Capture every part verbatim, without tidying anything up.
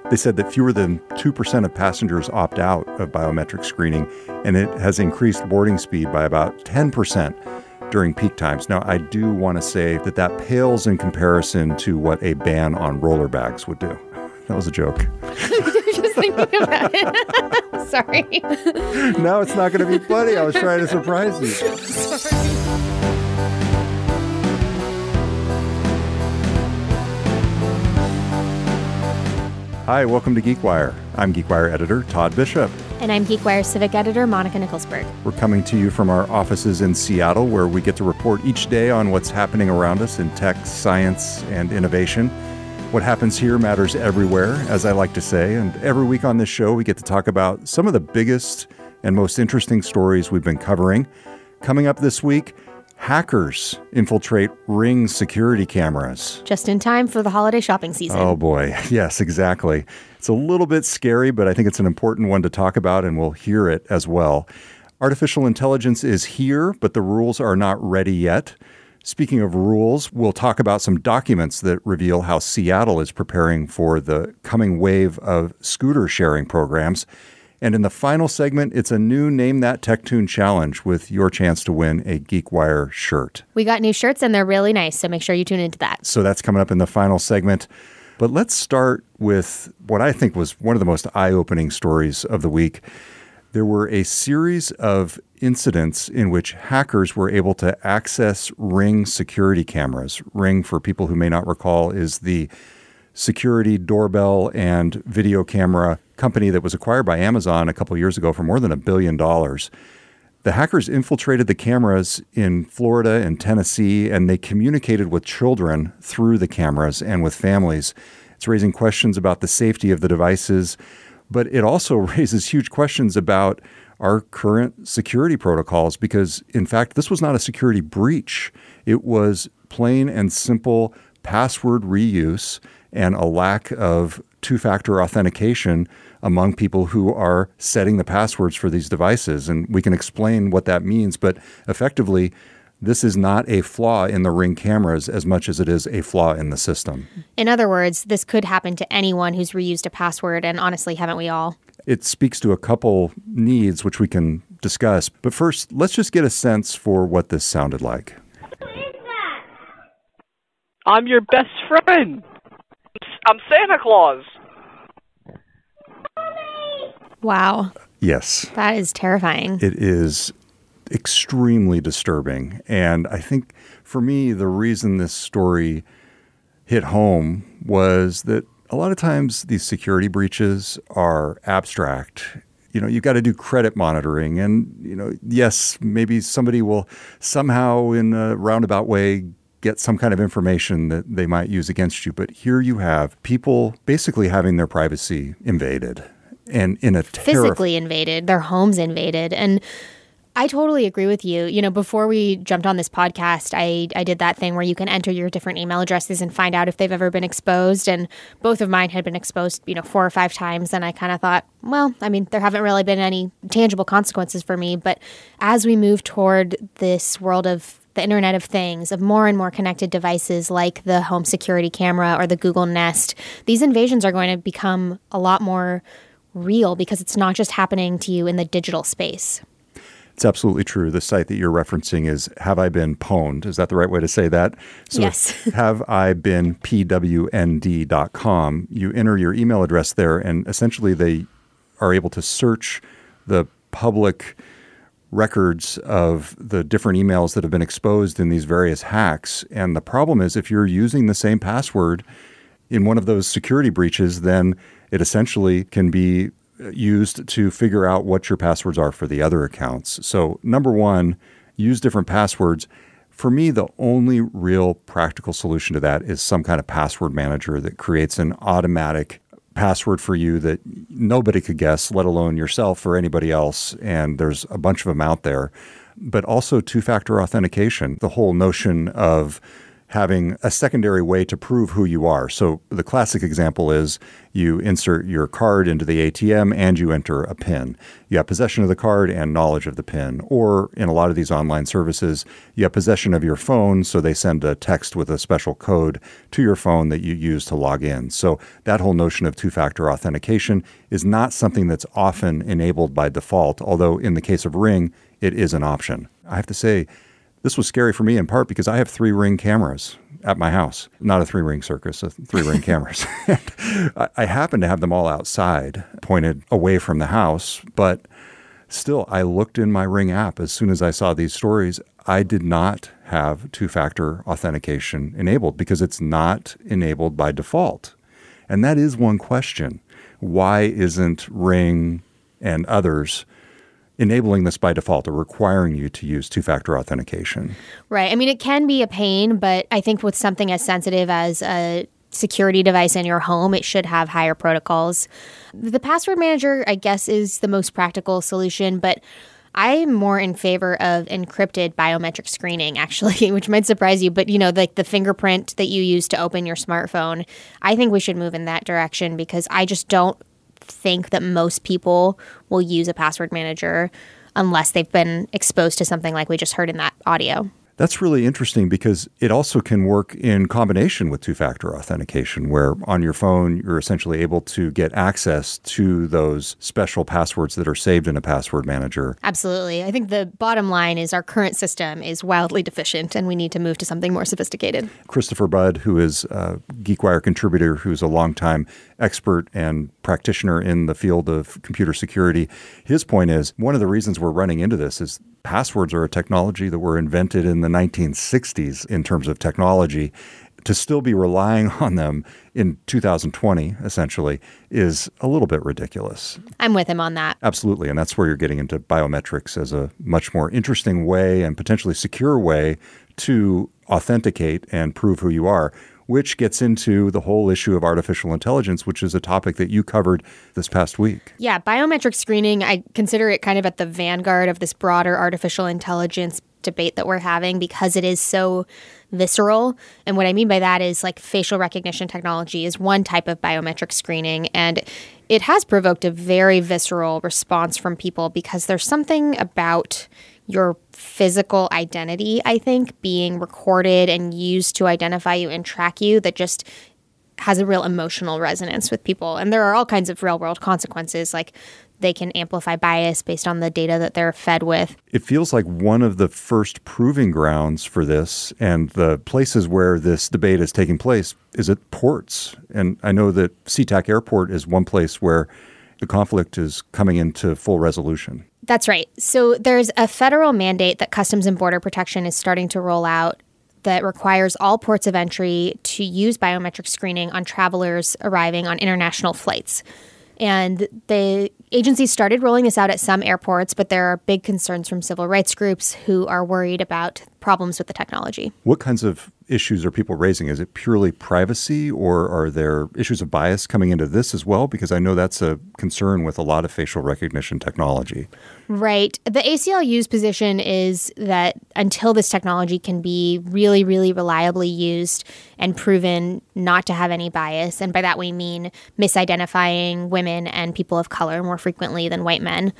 They said that fewer than two percent of passengers opt out of biometric screening, and it has increased boarding speed by about ten percent during peak times. Now, I do want to say that that pales in comparison to what a ban on roller bags would do. That was a joke. Just thinking about it. Sorry. No, it's not going to be funny. I was trying to surprise you. Sorry. Hi, welcome to GeekWire. I'm GeekWire editor Todd Bishop. And I'm GeekWire civic editor Monica Nicholsberg. We're coming to you from our offices in Seattle, where we get to report each day on what's happening around us in tech, science, and innovation. What happens here matters everywhere, as I like to say, and every week on this show, we get to talk about some of the biggest and most interesting stories we've been covering. Coming up this week, hackers infiltrate Ring security cameras. Just in time for the holiday shopping season. Oh boy, yes, exactly. It's a little bit scary, but I think it's an important one to talk about, and we'll hear it as well. Artificial intelligence is here, but the rules are not ready yet. Speaking of rules, we'll talk about some documents that reveal how Seattle is preparing for the coming wave of scooter sharing programs. And in the final segment, it's a new Name That Tech Tune challenge with your chance to win a GeekWire shirt. We got new shirts and they're really nice, so make sure you tune into that. So that's coming up in the final segment. But let's start with what I think was one of the most eye-opening stories of the week. There were a series of incidents in which hackers were able to access Ring security cameras. Ring, for people who may not recall, is the security doorbell and video camera company that was acquired by Amazon a couple years ago for more than a billion dollars. The hackers infiltrated the cameras in Florida and Tennessee, and they communicated with children through the cameras and with families. It's raising questions about the safety of the devices, but it also raises huge questions about our current security protocols because, in fact, this was not a security breach. It was plain and simple password reuse and a lack of two-factor authentication among people who are setting the passwords for these devices. And we can explain what that means, but effectively, this is not a flaw in the Ring cameras as much as it is a flaw in the system. In other words, this could happen to anyone who's reused a password, and honestly, haven't we all? It speaks to a couple needs, which we can discuss. But first, let's just get a sense for what this sounded like. Who is that? I'm your best friend. I'm Santa Claus. Wow. Yes. That is terrifying. It is extremely disturbing. And I think for me, the reason this story hit home was that a lot of times these security breaches are abstract. You know, you've got to do credit monitoring. And, you know, yes, maybe somebody will somehow in a roundabout way get some kind of information that they might use against you. But here you have people basically having their privacy invaded and in a terrifying... Physically invaded, their homes invaded. And I totally agree with you. You know, before we jumped on this podcast, I, I did that thing where you can enter your different email addresses and find out if they've ever been exposed. And both of mine had been exposed, you know, four or five times. And I kind of thought, well, I mean, there haven't really been any tangible consequences for me. But as we move toward this world of the Internet of Things, of more and more connected devices like the home security camera or the Google Nest, these invasions are going to become a lot more real because it's not just happening to you in the digital space. It's absolutely true. The site that you're referencing is Have I Been Pwned? Is that the right way to say that? So yes. Have I Been P W N D dot com. You enter your email address there, and essentially they are able to search the public records of the different emails that have been exposed in these various hacks. And the problem is if you're using the same password in one of those security breaches, then it essentially can be used to figure out what your passwords are for the other accounts. So number one, use different passwords. For me, the only real practical solution to that is some kind of password manager that creates an automatic password for you that nobody could guess, let alone yourself or anybody else. And there's a bunch of them out there. But also two-factor authentication, the whole notion of having a secondary way to prove who you are. So the classic example is you insert your card into the A T M and you enter a PIN. You have possession of the card and knowledge of the PIN. Or in a lot of these online services, you have possession of your phone, so they send a text with a special code to your phone that you use to log in. So that whole notion of two-factor authentication is not something that's often enabled by default, although in the case of Ring, it is an option. I have to say, this was scary for me in part because I have three Ring cameras at my house. Not a three-ring circus, a three Ring cameras. I, I happen to have them all outside, pointed away from the house. But still, I looked in my Ring app as soon as I saw these stories. I did not have two-factor authentication enabled because it's not enabled by default. And that is one question. Why isn't Ring and others enabling this by default or requiring you to use two-factor authentication? Right. I mean, it can be a pain, but I think with something as sensitive as a security device in your home, it should have higher protocols. The password manager, I guess, is the most practical solution, but I'm more in favor of encrypted biometric screening, actually, which might surprise you. But, you know, like the fingerprint that you use to open your smartphone, I think we should move in that direction because I just don't think that most people will use a password manager unless they've been exposed to something like we just heard in that audio. That's really interesting because it also can work in combination with two-factor authentication, where on your phone, you're essentially able to get access to those special passwords that are saved in a password manager. Absolutely. I think the bottom line is our current system is wildly deficient and we need to move to something more sophisticated. Christopher Budd, who is a GeekWire contributor, who's a longtime expert and practitioner in the field of computer security, his point is one of the reasons we're running into this is passwords are a technology that were invented in the nineteen sixties in terms of technology. To still be relying on them in two thousand twenty, essentially, is a little bit ridiculous. I'm with him on that. Absolutely. And that's where you're getting into biometrics as a much more interesting way and potentially secure way to authenticate and prove who you are, which gets into the whole issue of artificial intelligence, which is a topic that you covered this past week. Yeah, biometric screening, I consider it kind of at the vanguard of this broader artificial intelligence debate that we're having because it is so visceral. And what I mean by that is like facial recognition technology is one type of biometric screening. And it has provoked a very visceral response from people because there's something about your physical identity, I think, being recorded and used to identify you and track you that just has a real emotional resonance with people. And there are all kinds of real-world consequences, like they can amplify bias based on the data that they're fed with. It feels like one of the first proving grounds for this and the places where this debate is taking place is at ports. And I know that SeaTac Airport is one place where the conflict is coming into full resolution. That's right. So there's a federal mandate that Customs and Border Protection is starting to roll out that requires all ports of entry to use biometric screening on travelers arriving on international flights. And the agency started rolling this out at some airports, but there are big concerns from civil rights groups who are worried about problems with the technology. What kinds of issues are people raising? Is it purely privacy, or are there issues of bias coming into this as well? Because I know that's a concern with a lot of facial recognition technology. Right. The A C L U's position is that until this technology can be really, really reliably used and proven not to have any bias, and by that we mean misidentifying women and people of color more frequently than white men,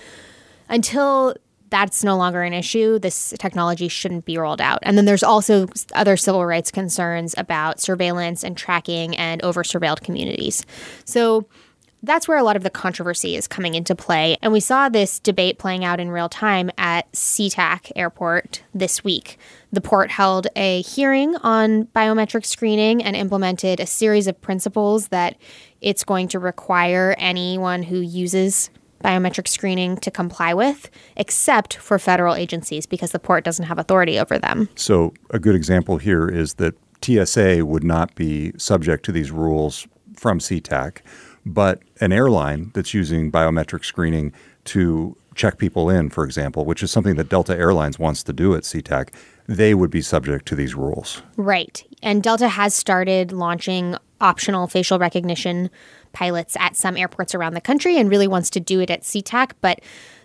until that's no longer an issue, this technology shouldn't be rolled out. And then there's also other civil rights concerns about surveillance and tracking and over-surveilled communities. So that's where a lot of the controversy is coming into play. And we saw this debate playing out in real time at SeaTac Airport this week. The port held a hearing on biometric screening and implemented a series of principles that it's going to require anyone who uses biometric screening to comply with, except for federal agencies, because the port doesn't have authority over them. So a good example here is that T S A would not be subject to these rules from SeaTac, but an airline that's using biometric screening to check people in, for example, which is something that Delta Airlines wants to do at SeaTac, they would be subject to these rules. Right. And Delta has started launching optional facial recognition pilots at some airports around the country and really wants to do it at SeaTac. But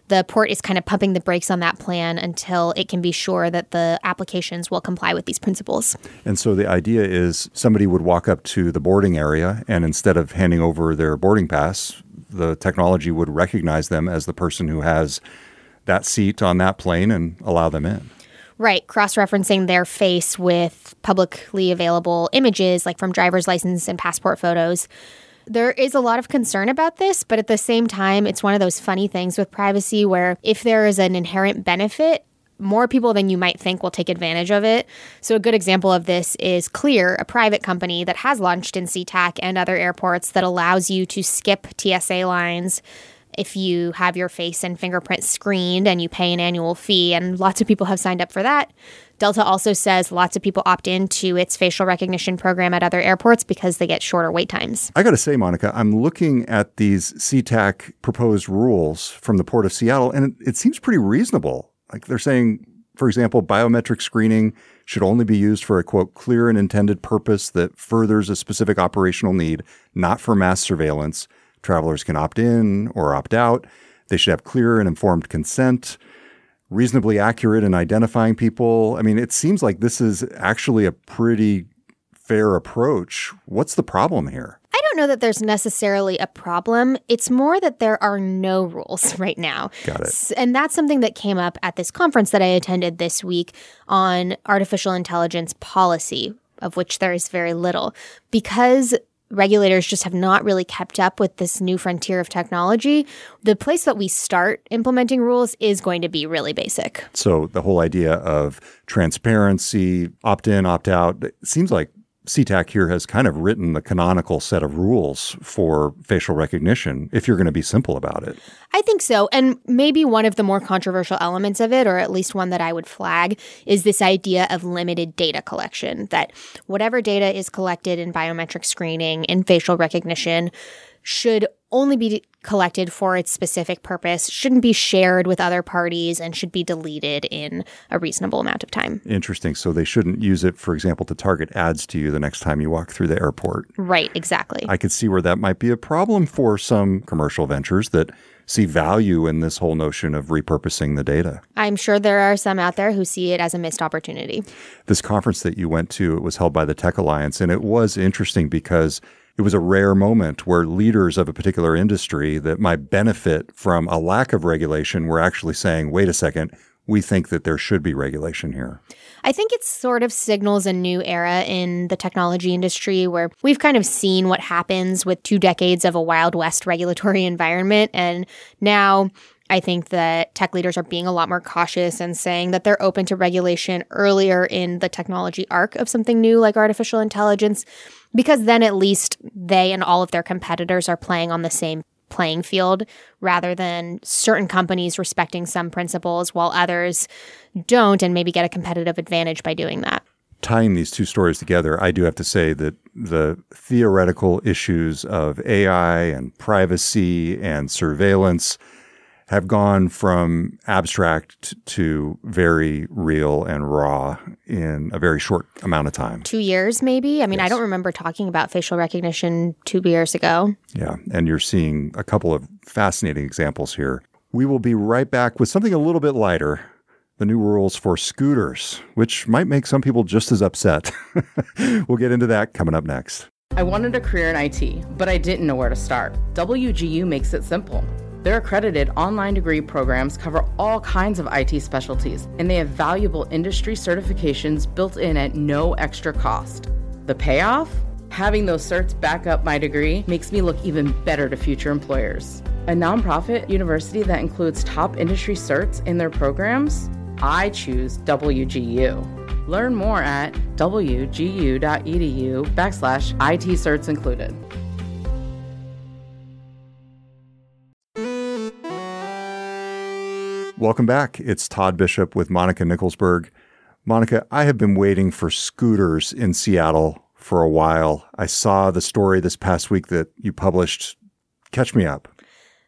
the port is kind of pumping the brakes on that plan until it can be sure that the applications will comply with these principles. And so the idea is somebody would walk up to the boarding area, and instead of handing over their boarding pass, the technology would recognize them as the person who has that seat on that plane and allow them in. Right, cross-referencing their face with publicly available images, like from driver's license and passport photos. There is a lot of concern about this, but at the same time, it's one of those funny things with privacy where if there is an inherent benefit, more people than you might think will take advantage of it. So a good example of this is Clear, a private company that has launched in SeaTac and other airports that allows you to skip T S A lines if you have your face and fingerprint screened and you pay an annual fee, and lots of people have signed up for that. Delta also says lots of people opt into its facial recognition program at other airports because they get shorter wait times. I got to say, Monica, I'm looking at these SeaTac proposed rules from the Port of Seattle, and it, it seems pretty reasonable. Like they're saying, for example, biometric screening should only be used for a, quote, clear and intended purpose that furthers a specific operational need, not for mass surveillance. Travelers can opt in or opt out. They should have clear and informed consent, reasonably accurate in identifying people. I mean, it seems like this is actually a pretty fair approach. What's the problem here? I don't know that there's necessarily a problem. It's more that there are no rules right now. Got it. And that's something that came up at this conference that I attended this week on artificial intelligence policy, of which there is very little. Because regulators just have not really kept up with this new frontier of technology, the place that we start implementing rules is going to be really basic. So the whole idea of transparency, opt-in, opt-out, it seems like SeaTac here has kind of written the canonical set of rules for facial recognition, if you're going to be simple about it. I think so. And maybe one of the more controversial elements of it, or at least one that I would flag, is this idea of limited data collection, that whatever data is collected in biometric screening and facial recognition should only be collected for its specific purpose, shouldn't be shared with other parties, and should be deleted in a reasonable amount of time. Interesting. So they shouldn't use it, for example, to target ads to you the next time you walk through the airport. Right, exactly. I could see where that might be a problem for some commercial ventures that see value in this whole notion of repurposing the data. I'm sure there are some out there who see it as a missed opportunity. This conference that you went to, it was held by the Tech Alliance, and it was interesting because it was a rare moment where leaders of a particular industry that might benefit from a lack of regulation were actually saying, wait a second, we think that there should be regulation here. I think it sort of signals a new era in the technology industry where we've kind of seen what happens with two decades of a Wild West regulatory environment. And now I think that tech leaders are being a lot more cautious and saying that they're open to regulation earlier in the technology arc of something new like artificial intelligence, because then at least they and all of their competitors are playing on the same playing field rather than certain companies respecting some principles while others don't and maybe get a competitive advantage by doing that. Tying these two stories together, I do have to say that the theoretical issues of A I and privacy and surveillance have gone from abstract to very real and raw in a very short amount of time. Two years, maybe? I mean, Yes. I don't remember talking about facial recognition two years ago. Yeah, and you're seeing a couple of fascinating examples here. We will be right back with something a little bit lighter, the new rules for scooters, which might make some people just as upset. We'll get into that coming up next. I wanted a career in I T, but I didn't know where to start. W G U makes it simple. Their accredited online degree programs cover all kinds of I T specialties, and they have valuable industry certifications built in at no extra cost. The payoff? Having those certs back up my degree makes me look even better to future employers. A nonprofit university that includes top industry certs in their programs? I choose W G U. Learn more at w g u dot e d u backslash I T certs included. Welcome back. It's Todd Bishop with Monica Nicholsberg. Monica, I have been waiting for scooters in Seattle for a while. I saw the story this past week that you published. Catch me up.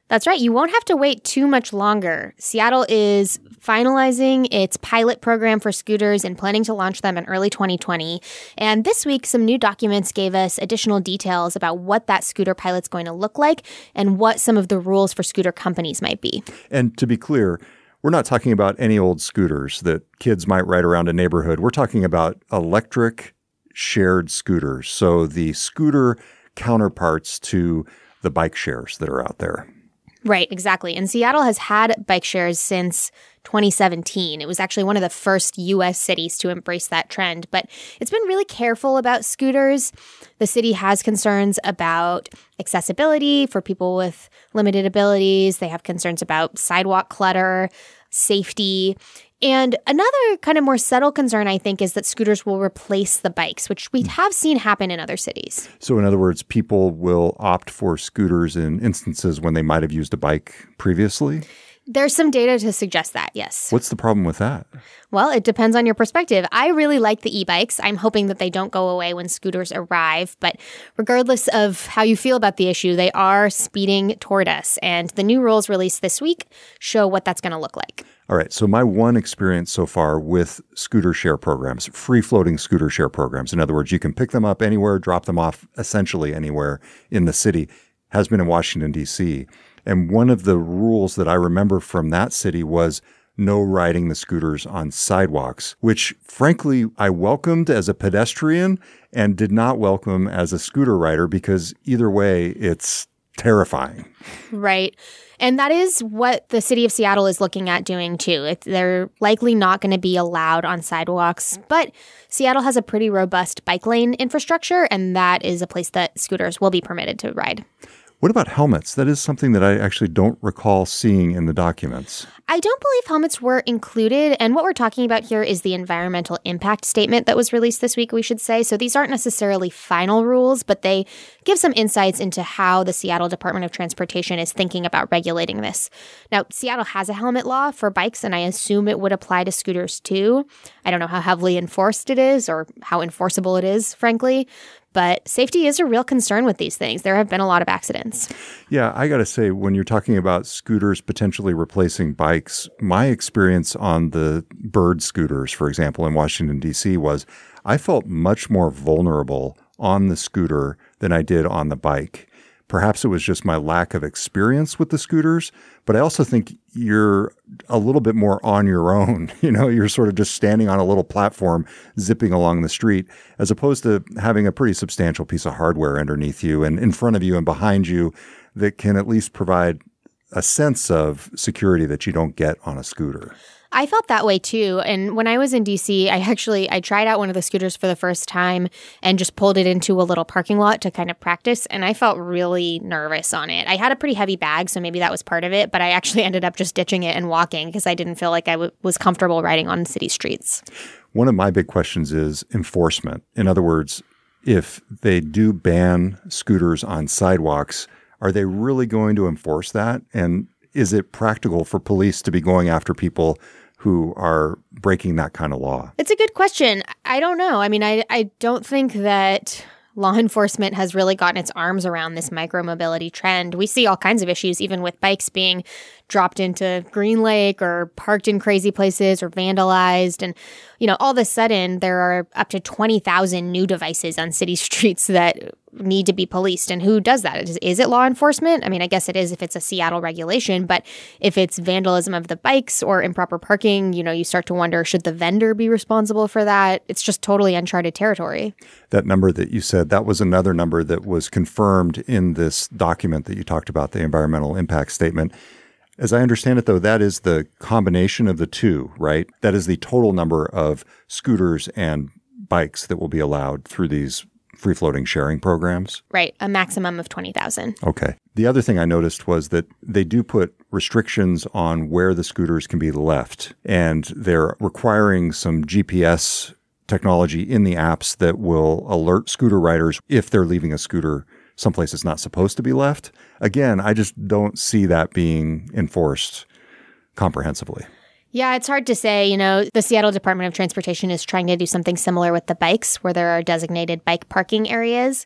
That's right. You won't have to wait too much longer. Seattle is finalizing its pilot program for scooters and planning to launch them in early twenty twenty. And this week, some new documents gave us additional details about what that scooter pilot's going to look like and what some of the rules for scooter companies might be. And to be clear, we're not talking about any old scooters that kids might ride around a neighborhood. We're talking about electric shared scooters. So the scooter counterparts to the bike shares that are out there. Right, exactly. And Seattle has had bike shares since twenty seventeen. It was actually one of the first U S cities to embrace that trend, but it's been really careful about scooters. The city has concerns about accessibility for people with limited abilities. They have concerns about sidewalk clutter, safety. And another kind of more subtle concern, I think, is that scooters will replace the bikes, which we have seen happen in other cities. So in other words, people will opt for scooters in instances when they might have used a bike previously? There's some data to suggest that, yes. What's the problem with that? Well, it depends on your perspective. I really like the e-bikes. I'm hoping that they don't go away when scooters arrive. But regardless of how you feel about the issue, they are speeding toward us. And the new rules released this week show what that's going to look like. All right. So my one experience so far with scooter share programs, free-floating scooter share programs, in other words, you can pick them up anywhere, drop them off essentially anywhere in the city, has been in Washington, D C. And one of the rules that I remember from that city was no riding the scooters on sidewalks, which frankly I welcomed as a pedestrian and did not welcome as a scooter rider because either way, it's terrifying. Right. And that is what the city of Seattle is looking at doing too. It's, they're likely not going to be allowed on sidewalks, but Seattle has a pretty robust bike lane infrastructure, and that is a place that scooters will be permitted to ride. What about helmets? That is something that I actually don't recall seeing in the documents. I don't believe helmets were included. And what we're talking about here is the environmental impact statement that was released this week, we should say. So these aren't necessarily final rules, but they give some insights into how the Seattle Department of Transportation is thinking about regulating this. Now, Seattle has a helmet law for bikes, and I assume it would apply to scooters too. I don't know how heavily enforced it is or how enforceable it is, frankly. But safety is a real concern with these things. There have been a lot of accidents. Yeah, I got to say, when you're talking about scooters potentially replacing bikes, my experience on the Bird scooters, for example, in Washington, D C, was I felt much more vulnerable on the scooter than I did on the bike. Perhaps it was just my lack of experience with the scooters, but I also think you're a little bit more on your own. You know, you're sort of just standing on a little platform, zipping along the street, as opposed to having a pretty substantial piece of hardware underneath you and in front of you and behind you that can at least provide a sense of security that you don't get on a scooter. I felt that way too. And when I was in D C, I actually, I tried out one of the scooters for the first time and just pulled it into a little parking lot to kind of practice. And I felt really nervous on it. I had a pretty heavy bag, so maybe that was part of it. But I actually ended up just ditching it and walking because I didn't feel like I w- was comfortable riding on city streets. One of my big questions is enforcement. In other words, if they do ban scooters on sidewalks, are they really going to enforce that? And is it practical for police to be going after people who are breaking that kind of law? It's a good question. I don't know. I mean, I, I don't think that law enforcement has really gotten its arms around this micromobility trend. We see all kinds of issues, even with bikes being dropped into Green Lake or parked in crazy places or vandalized. And, you know, all of a sudden there are up to twenty thousand new devices on city streets that need to be policed. And who does that? Is, is it law enforcement? I mean, I guess it is if it's a Seattle regulation, but if it's vandalism of the bikes or improper parking, you know, you start to wonder, should the vendor be responsible for that? It's just totally uncharted territory. That number that you said, that was another number that was confirmed in this document that you talked about, the environmental impact statement. As I understand it, though, that is the combination of the two, right? That is the total number of scooters and bikes that will be allowed through these free-floating sharing programs? Right, a maximum of twenty thousand. Okay. The other thing I noticed was that they do put restrictions on where the scooters can be left, and they're requiring some G P S technology in the apps that will alert scooter riders if they're leaving a scooter someplace it's not supposed to be left. Again, I just don't see that being enforced comprehensively. Yeah, it's hard to say. You know, the Seattle Department of Transportation is trying to do something similar with the bikes, where there are designated bike parking areas.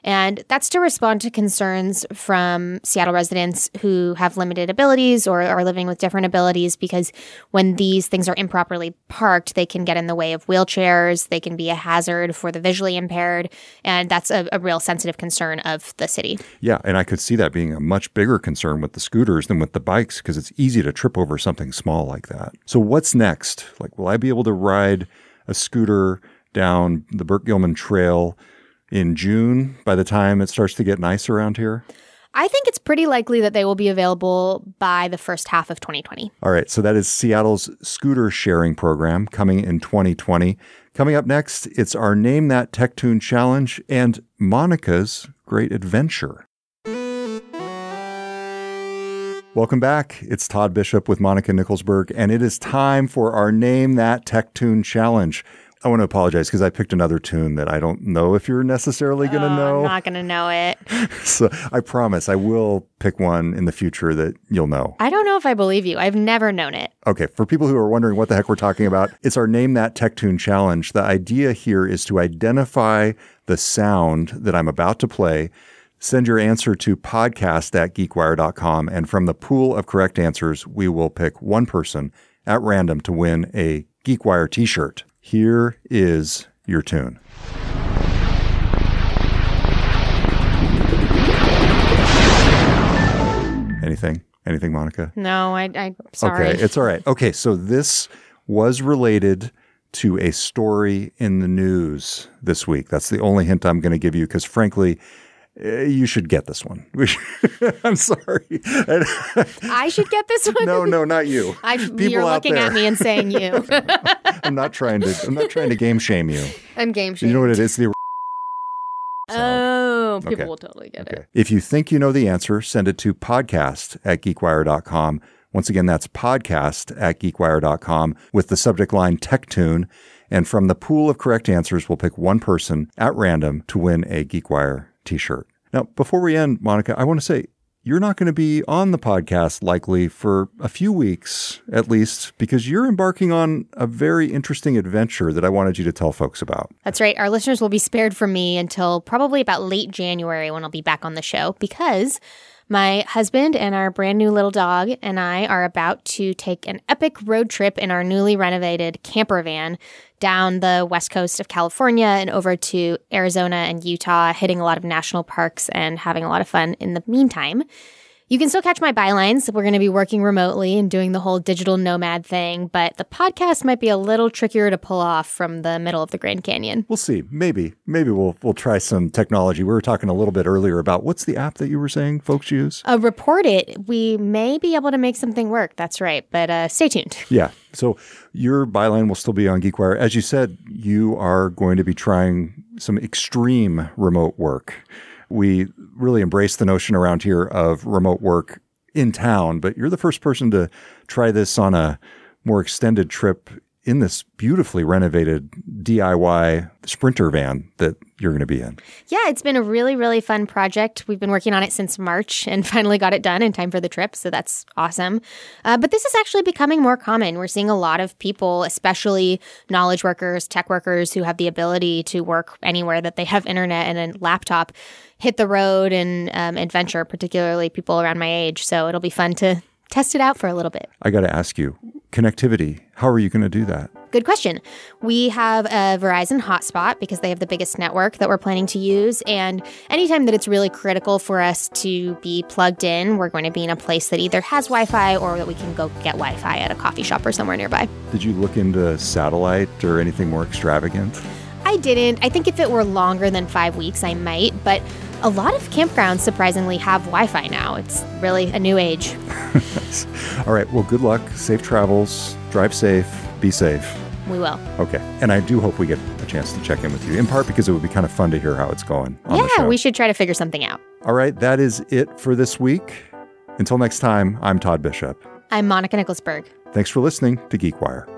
And that's to respond to concerns from Seattle residents who have limited abilities or are living with different abilities, because when these things are improperly parked, they can get in the way of wheelchairs, they can be a hazard for the visually impaired, and that's a, a real sensitive concern of the city. Yeah, and I could see that being a much bigger concern with the scooters than with the bikes, because it's easy to trip over something small like that. So what's next? Like, will I be able to ride a scooter down the Burke Gilman Trail in June by the time it starts to get nice around here? I think it's pretty likely that they will be available by the first half of twenty twenty. All right, so that is Seattle's scooter sharing program coming in twenty twenty. Coming up next, it's our Name That Tech Tune Challenge and Monica's Great Adventure. Welcome back. It's Todd Bishop with Monica Nicholsberg, and it is time for our Name That Tech Tune Challenge. I want to apologize because I picked another tune that I don't know if you're necessarily going to oh, know. I'm not going to know it. So I promise I will pick one in the future that you'll know. I don't know if I believe you. I've never known it. Okay, for people who are wondering what the heck we're talking about, it's our Name That Tech Tune Challenge. The idea here is to identify the sound that I'm about to play. Send your answer to podcast at geekwire dot com, and from the pool of correct answers, we will pick one person at random to win a GeekWire t-shirt. Here is your tune. Anything? Anything, Monica? No, I, I'm sorry. Okay, it's all right. Okay, so this was related to a story in the news this week. That's the only hint I'm going to give you because, frankly, you should get this one. I'm sorry. I should get this one? No, no, not you. I, you're looking at me and saying you. I'm not trying to. I'm not trying to game shame you. I'm game shaming. You know what it is? The Oh, people okay. will totally get okay. it. If you think you know the answer, send it to podcast at geekwire dot com. Once again, that's podcast at geekwire dot com with the subject line Tech Tune. And from the pool of correct answers, we'll pick one person at random to win a GeekWire t-shirt. Now, before we end, Monica, I want to say you're not going to be on the podcast likely for a few weeks at least, because you're embarking on a very interesting adventure that I wanted you to tell folks about. That's right. Our listeners will be spared from me until probably about late January when I'll be back on the show, because my husband and our brand new little dog and I are about to take an epic road trip in our newly renovated camper van down the west coast of California and over to Arizona and Utah, hitting a lot of national parks and having a lot of fun in the meantime. You can still catch my bylines. We're going to be working remotely and doing the whole digital nomad thing, but the podcast might be a little trickier to pull off from the middle of the Grand Canyon. We'll see. Maybe. Maybe we'll we'll try some technology. We were talking a little bit earlier about what's the app that you were saying folks use? Uh, report it. We may be able to make something work. That's right. But uh, stay tuned. Yeah. So your byline will still be on GeekWire. As you said, you are going to be trying some extreme remote work. We really embrace the notion around here of remote work in town, but you're the first person to try this on a more extended trip in this beautifully renovated D I Y Sprinter van that you're going to be in. Yeah, it's been a really, really fun project. We've been working on it since March and finally got it done in time for the trip, so that's awesome. Uh, but this is actually becoming more common. We're seeing a lot of people, especially knowledge workers, tech workers who have the ability to work anywhere that they have internet and a laptop, hit the road and um, adventure, particularly people around my age. So it'll be fun to test it out for a little bit. I got to ask you, connectivity, how are you going to do that? Good question. We have a Verizon hotspot because they have the biggest network that we're planning to use. And anytime that it's really critical for us to be plugged in, we're going to be in a place that either has Wi-Fi or that we can go get Wi-Fi at a coffee shop or somewhere nearby. Did you look into satellite or anything more extravagant? I didn't. I think if it were longer than five weeks, I might. But a lot of campgrounds surprisingly have Wi-Fi now. It's really a new age. Nice. All right. Well, good luck. Safe travels. Drive safe. Be safe. We will. Okay. And I do hope we get a chance to check in with you, in part because it would be kind of fun to hear how it's going on the show. Yeah, we should try to figure something out. All right. That is it for this week. Until next time, I'm Todd Bishop. I'm Monica Nicholsberg. Thanks for listening to GeekWire.